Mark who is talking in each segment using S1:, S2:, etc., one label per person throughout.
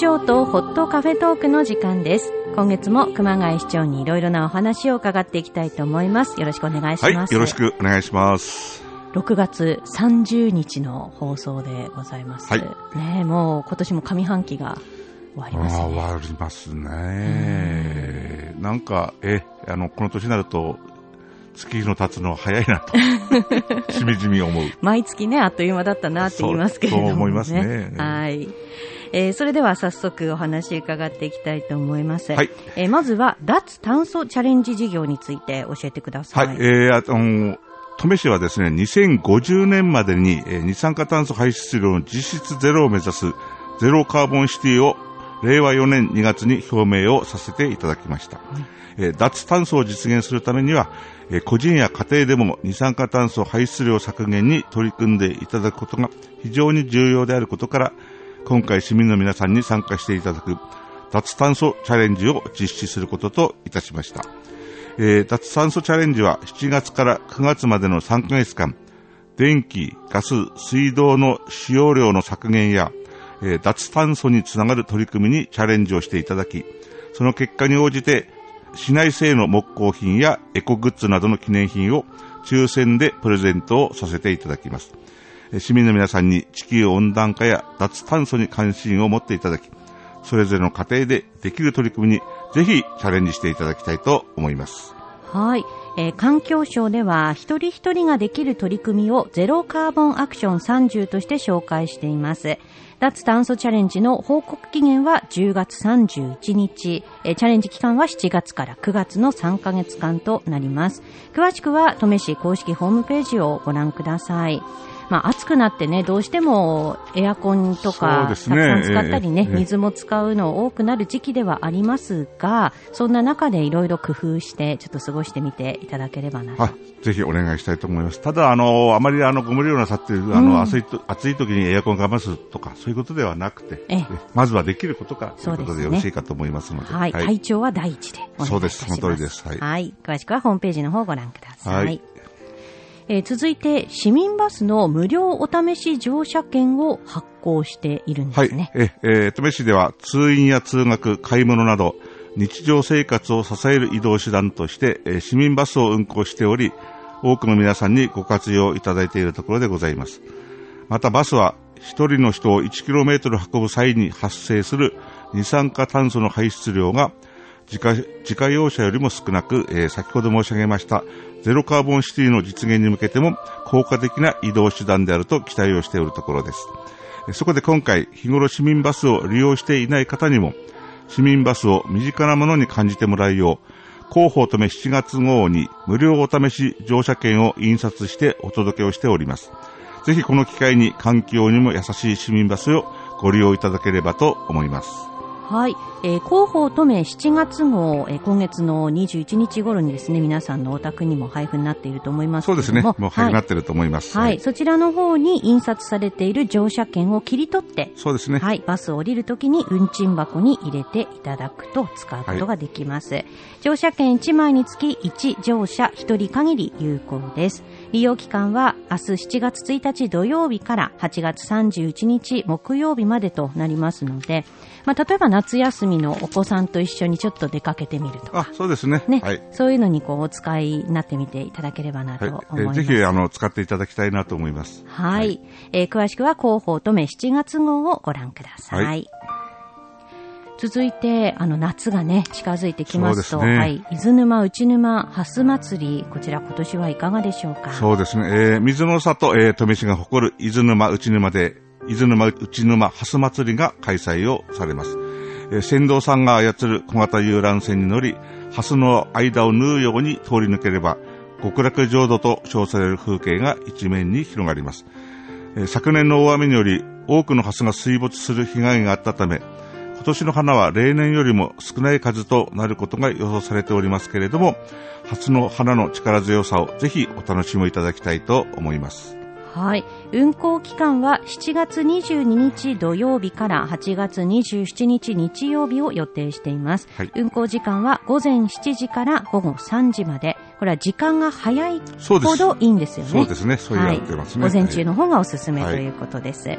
S1: 長とホットカフェトークの時間です。今月も熊谷市長にいろいろなお話を伺っていきたいと思います。よろしくお願いします。
S2: はい、よろしくお願いします。
S1: 6月30日の放送でございます。
S2: はい。
S1: ね、もう今年も上半期が終わりますね。
S2: 終わりますね。なんか、この年になると、月日の経つの早いなと、しみじみ思う。
S1: 毎月ね、あっという間だったなって言いますけれどもね。
S2: そう思いますね。
S1: はい。それでは早速お話伺っていきたいと思います。
S2: はい。
S1: まずは、脱炭素チャレンジ事業について教えてください。
S2: はい。登米市はですね、2050年までに、二酸化炭素排出量の実質ゼロを目指すゼロカーボンシティを令和4年2月に表明をさせていただきました。脱炭素を実現するためには、個人や家庭でも二酸化炭素排出量削減に取り組んでいただくことが非常に重要であることから、今回市民の皆さんに参加していただく脱炭素チャレンジを実施することといたしました。脱炭素チャレンジは7月から9月までの3ヶ月間、電気、ガス、水道の使用量の削減や、脱炭素につながる取り組みにチャレンジをしていただき、その結果に応じて市内製の木工品やエコグッズなどの記念品を抽選でプレゼントをさせていただきます。市民の皆さんに地球温暖化や脱炭素に関心を持っていただき、それぞれの家庭でできる取り組みにぜひチャレンジしていただきたいと思います。
S1: はい。環境省では一人一人ができる取り組みをゼロカーボンアクション30として紹介しています。脱炭素チャレンジの報告期限は10月31日。チャレンジ期間は7月から9月の3ヶ月間となります。詳しくは登米市公式ホームページをご覧ください。暑くなってね、どうしてもエアコンとかたくさん使ったりね、水も使うの多くなる時期ではありますが、そんな中でいろいろ工夫してちょっと過ごしてみていただければなと。
S2: ぜひお願いしたいと思います。ただあまりご無理をなさっている暑い時にエアコンを我慢するとかそういうことではなくて、まずはできることからということでよろしいかと思いますので、
S1: はい、体調は第一でお願いいたします。
S2: そうです、その通りです。
S1: はい、詳しくはホームページの方をご覧ください。続いて市民バスの無料お試し乗車券を発行しているんですね。
S2: 登米市では通院や通学、買い物など日常生活を支える移動手段として、市民バスを運行しており、多くの皆さんにご活用いただいているところでございます。またバスは一人の人を 1km 運ぶ際に発生する二酸化炭素の排出量が自家用車よりも少なく、先ほど申し上げましたゼロカーボンシティの実現に向けても効果的な移動手段であると期待をしているところです。そこで今回、日頃市民バスを利用していない方にも市民バスを身近なものに感じてもらうよう、広報登米7月号に無料お試し乗車券を印刷してお届けをしております。ぜひこの機会に環境にも優しい市民バスをご利用いただければと思います。
S1: はい、広報登米7月号、今月の21日頃にですね、皆さんのお宅にも配布になっていると思いますけれども。
S2: そうですね、もう配布になっていると思います。
S1: はい、そちらの方に印刷されている乗車券を切り取って、
S2: そうですね。
S1: はい、バスを降りるときに運賃箱に入れていただくと使うことができます。乗車券1枚につき1乗車1人限り有効です。利用期間は明日7月1日土曜日から8月31日木曜日までとなりますので、例えば夏休みのお子さんと一緒にちょっと出かけてみるとか。
S2: そうですね。はい。
S1: そういうのにお使いになってみていただければなと思います。
S2: ぜひ使っていただきたいなと思います。
S1: はい。詳しくは広報登米7月号をご覧ください。続いて夏がね近づいてきますと、伊豆沼内沼ハス祭り、こちら今年はいかがでしょうか。
S2: そうですね。水の里、登米市が誇る伊豆沼内沼で伊豆沼内沼ハス祭りが開催をされます。船頭さんが操る小型遊覧船に乗り、ハスの間を縫うように通り抜ければ極楽浄土と称される風景が一面に広がります。昨年の大雨により多くのハスが水没する被害があったため、今年の花は例年よりも少ない数となることが予想されておりますけれども、ハスの花の力強さをぜひお楽しみいただきたいと思います。
S1: はい。運行期間は7月22日土曜日から8月27日日曜日を予定しています。運行時間は午前7時から午後3時まで。これは時間が早いほどいいんですよね。
S2: そうですね。そう言われてますね。
S1: 午前中の方がおすすめということです。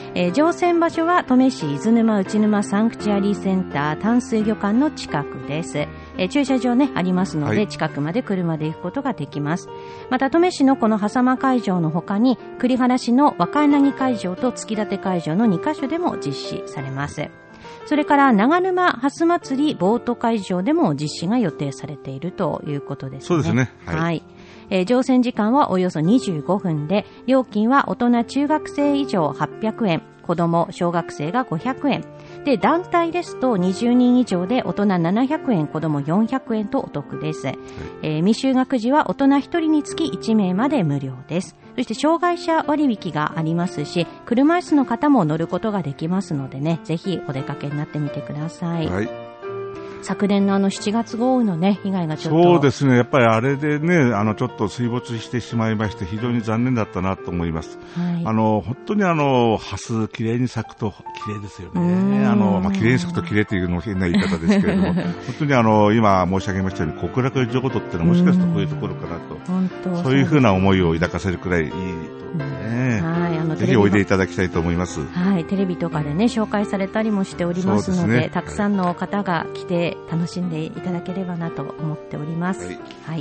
S1: 乗船場所は登米市伊豆沼内沼サンクチュアリーセンター淡水魚館の近くです。駐車場ねありますので、近くまで車で行くことができます。また登米市のこの狭間会場の他に栗原市の若柳会場と月立会場の2カ所でも実施されます。それから長沼ハス祭りボート会場でも実施が予定されているということですね。
S2: そうですね。
S1: はい。乗船時間はおよそ25分で、料金は大人中学生以上800円、子供小学生が500円。で、団体ですと20人以上で大人700円、子供400円とお得です。未就学児は大人1人につき1名まで無料です。そして障害者割引がありますし、車椅子の方も乗ることができますのでね、ぜひお出かけになってみてください。はい。昨年の7月豪雨のね、被害がちょっと。
S2: そうですね。やっぱりあれでね、ちょっと水没してしまいまして、非常に残念だったなと思います。はい、本当にハス、綺麗に咲くと綺麗ですよね。綺麗に咲くと綺麗というのも変な言い方ですけれども、本当に今申し上げましたように、極楽浄土っていうのはもしかするとこういうところかなと、そういうふうな思いを抱かせるくらいいいとね。はい、ぜひおいでいただきたいと思います。
S1: はい、テレビとかでね、紹介されたりもしておりますので、たくさんの方が来て楽しんでいただければなと思っております。はい。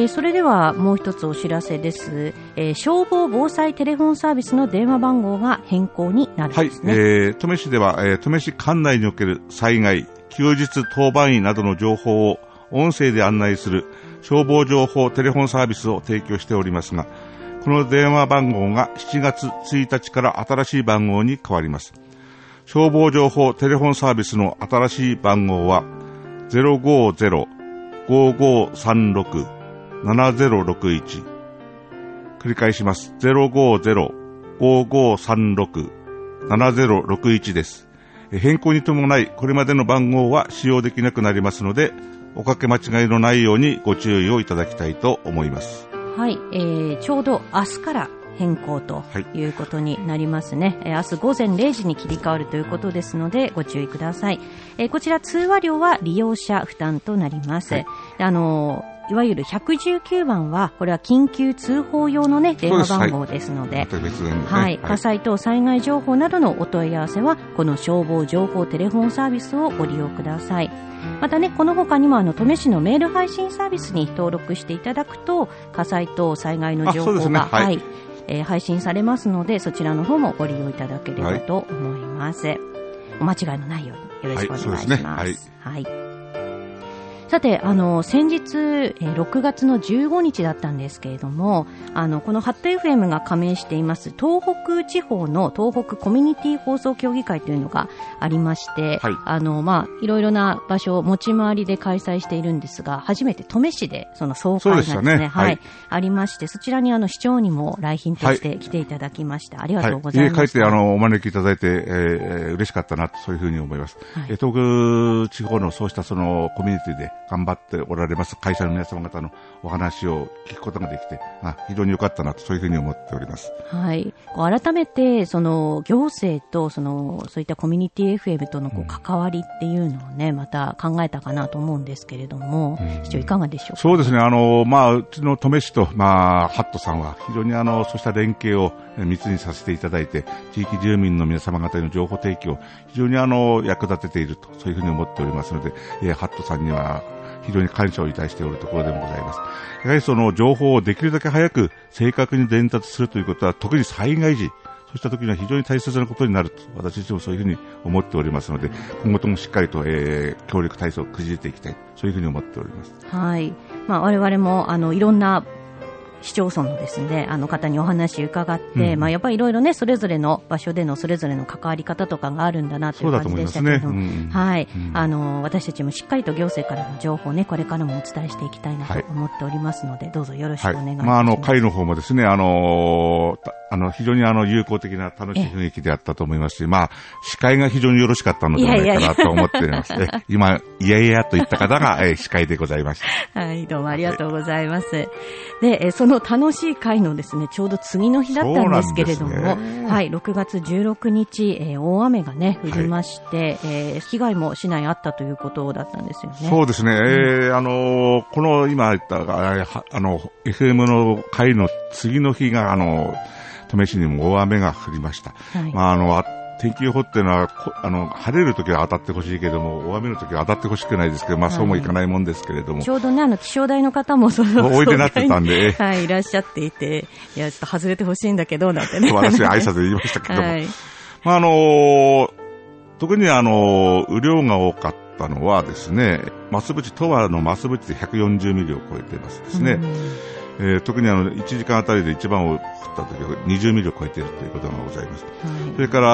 S1: それではもう一つお知らせです。消防防災テレフォンサービスの電話番号が変更になるんですね。はい。
S2: 登米市では、登米市管内における災害、休日当番員などの情報を音声で案内する消防情報テレフォンサービスを提供しておりますが、この電話番号が7月1日から新しい番号に変わります。消防情報テレフォンサービスの新しい番号は 050-5536-7061。繰り返します。050-5536-7061 です。変更に伴い、これまでの番号は使用できなくなりますので、おかけ間違いのないようにご注意をいただきたいと思います。
S1: はい、ちょうど明日から変更ということになりますね。明日午前0時に切り替わるということですのでご注意ください。こちら通話料は利用者負担となります。はい、いわゆる119番はこれは緊急通報用のね電話番号ですので、はい、火災等災害情報などのお問い合わせはこの消防情報テレフォンサービスをご利用ください。またね、この他にも登米市のメール配信サービスに登録していただくと火災等災害の情報が、はい配信されますので、そちらの方もご利用いただければと思います。はい、お間違いのないようによろしくお願いします。はい。さて、先日、6月の15日だったんですけれども、このハット FM が加盟しています東北地方の東北コミュニティ放送協議会というのがありまして、はい、いろいろな場所を持ち回りで開催しているんですが、初めて登米市でその総会がですね、はい、ありまして、そちらに市長にも来賓として来ていただきました。ありがとうございました。
S2: 家帰ってお招きいただいて、嬉しかったなと、そういうふうに思います。はい、東北地方のそうしたそのコミュニティで頑張っておられます会社の皆様方のお話を聞くことができて、非常に良かったなと、そういうふうに思っております。
S1: はい。改めてその行政とそういったコミュニティ FM との関わりっていうのをね、また考えたかなと思うんですけれども、市長いかがでしょうか。
S2: そうですね。うちの登米市とハットさんは非常にそうした連携を密にさせていただいて、地域住民の皆様方への情報提供非常に役立てていると、そういうふうに思っておりますので、ハットさんには非常に感謝をいたしておるところでもございます。やはりその情報をできるだけ早く正確に伝達するということは、特に災害時、そうした時には非常に大切なことになると、私自身もそういうふうに思っておりますので、今後ともしっかりと、協力体制をくじいていきたい、そういうふうに思っております。
S1: はい。我々もいろんな市町村のですね、方にお話伺って、やっぱりいろいろね、それぞれの場所でのそれぞれの関わり方とかがあるんだなという感じでしたけども、はい、私たちもしっかりと行政からの情報をね、これからもお伝えしていきたいなと思っておりますので、どうぞよろしくお願いします。
S2: 会の方もですね、非常に友好的な楽しい雰囲気であったと思いますし、司会が非常によろしかったのではないかなと思っています。今、いやいやと言った方が、司会でございました。
S1: はい、どうもありがとうございます。で、その楽しい会のですね、ちょうど次の日だったんですけれども、はい、6月16日、大雨がね、降りまして、被害も市内あったということだったんですよね。
S2: そうですね、この今言った、FM の会の次の日が、登登米市にも大雨が降りました。はい、天気予報っていうのは、晴れるときは当たってほしいけども、大雨のときは当たってほしくないですけど、そうもいかないもんですけれども。
S1: ちょうどね、気象台の方も
S2: おいでなってたんで。
S1: はい、いらっしゃっていて、いや、ちょっと外れてほしいんだけど、なんてね。
S2: 私は挨拶で言いましたけども。はい、特に雨量が多かったのはですね、増渕、十和の増渕で140ミリを超えていますですね。特に1時間あたりで一番降った時は20ミリを超えているということがございます。はい、それから、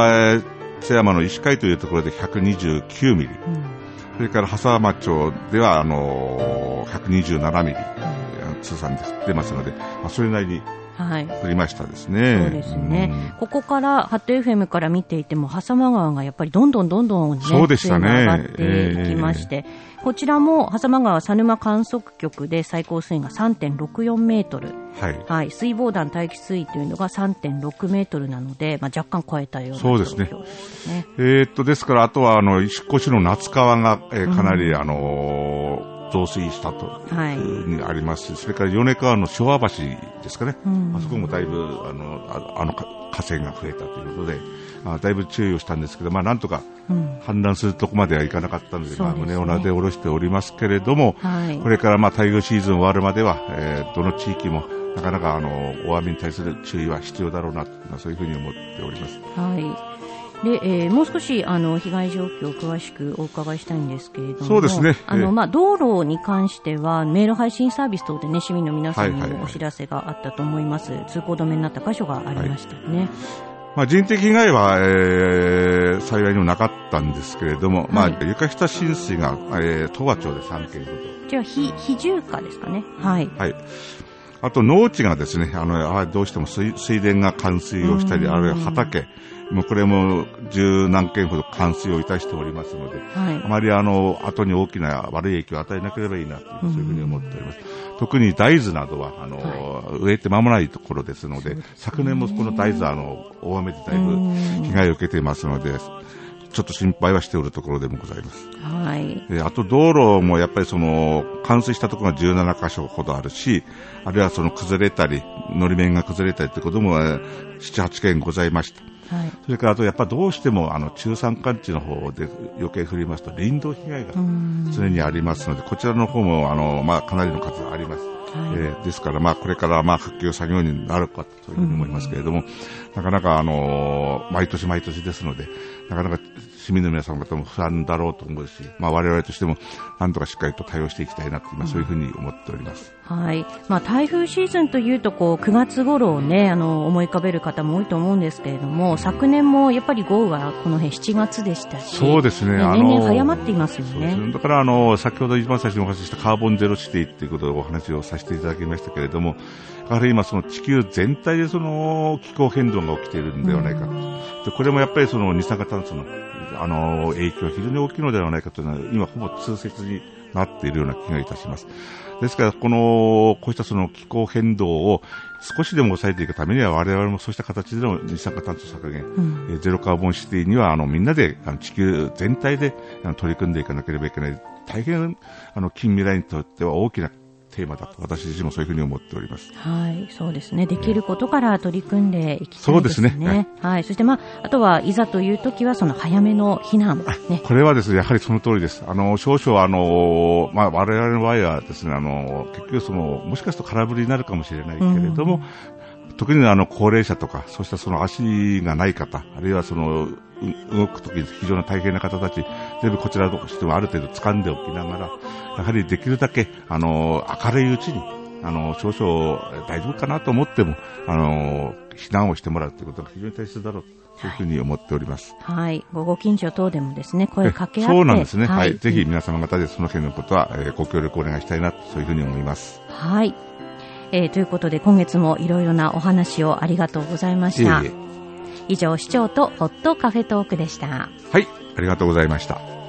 S2: 津山の石海というところで129ミリ。それから笠間町では127ミリ、通算で降ってますので、それなりに降りましたですね。
S1: そうですね。ここからハット FM から見ていても、笠間川がやっぱりどんどんね、
S2: そうでしたね、
S1: 水位が上がっていきまして、こちらも笠間川佐沼観測局で最高水位が 3.64 メートル、はい、水防団待機水位というのが 3.6 メートルなので、若干超えたような状況ですね。そうですね。
S2: ですから、あとは石越の夏川が、かなり増水したというふうにありますし、それから米川の昭和橋ですかね、あそこもだいぶ河川が増えたということで、だいぶ注意をしたんですけど、なんとか氾濫するとこまではいかなかったので、胸をなで下ろしておりますけれども、これから台風シーズン終わるまでは、どの地域もなかなか大雨に対する注意は必要だろうなと、そういうふうに思っております。
S1: で、もう少し被害状況を詳しくお伺いしたいんですけれども、
S2: そうですね。
S1: 道路に関してはメール配信サービス等でね、市民の皆さんにもお知らせがあったと思います。通行止めになった箇所がありましたよね。
S2: 人的被害は、幸いにもなかったんですけれども、床下浸水が、十和町で3件ほど。
S1: じゃあ、非住家ですかね。はい。
S2: はい。あと、農地がですね、どうしても水田が冠水をしたり、あるいは畑、これも十何件ほど冠水をいたしておりますので、あまり後に大きな悪い影響を与えなければいいなという、そういうふうに思っております。特に大豆などは、植えて間もないところですので、昨年もこの大豆大雨でだいぶ被害を受けていますので、ちょっと心配はしておるところでもございます。
S1: はい。
S2: あと道路もやっぱり冠水したところが17カ所ほどあるし、あるいは崩れたり、のり面が崩れたりということも7、8件ございました。はい、それからあとやっぱどうしても中山間地の方で余計降りますと林道被害が常にありますので、こちらの方もかなりの数あります。ですからこれから復旧作業になるかというふうに思いますけれども、なかなか毎年毎年ですので、なかなか市民の皆さん方も不安だろうと思うし、我々としてもなんとかしっかりと対応していきたいなと今そういうふうに思っております。
S1: はい。台風シーズンというと9月頃をね思い浮かべる方も多いと思うんですけれども、昨年もやっぱり豪雨はこの辺7月でしたし、
S2: そうですね。
S1: 年々早まっていますよね。
S2: だから先ほど一番最初にお話ししたカーボンゼロシティということをお話をさせていただきましたけれども、やはり今地球全体で気候変動が起きているのではないかと。これもやっぱり二酸化炭素の影響が非常に大きいのではないかというのは今ほぼ通説になっているような気がいたします。ですからこうした気候変動を少しでも抑えていくためには我々もそうした形での二酸化炭素削減、ゼロカーボンシティにはみんなで地球全体で取り組んでいかなければいけない、大変近未来にとっては大きなテーマだと私自身もそういうふうに思っております。
S1: はい、そうですね。できることから取り組んでいきたいですね。そうですね。はい。そしてあとはいざという時は早めの避難、ね。
S2: これはですね、やはりその通りです。少々我々の場合はですね、結局もしかすると空振りになるかもしれないけれども、特に高齢者とか、そうした足がない方、あるいは動くときに非常に大変な方たち、全部こちらとしてもある程度掴んでおきながら、やはりできるだけ、明るいうちに、少々大丈夫かなと思っても、避難をしてもらうということが非常に大切だろうと、そういうふうに思っております。
S1: はい。ご近所等でもですね、声かけ合って。
S2: そうなんですね。はい。ぜひ皆様方でその件のことは、ご協力をお願いしたいなと、そういうふうに思います。
S1: はい。ということで、今月もいろいろなお話をありがとうございました。以上、市長とホットカフェトークでした。
S2: はい。ありがとうございました。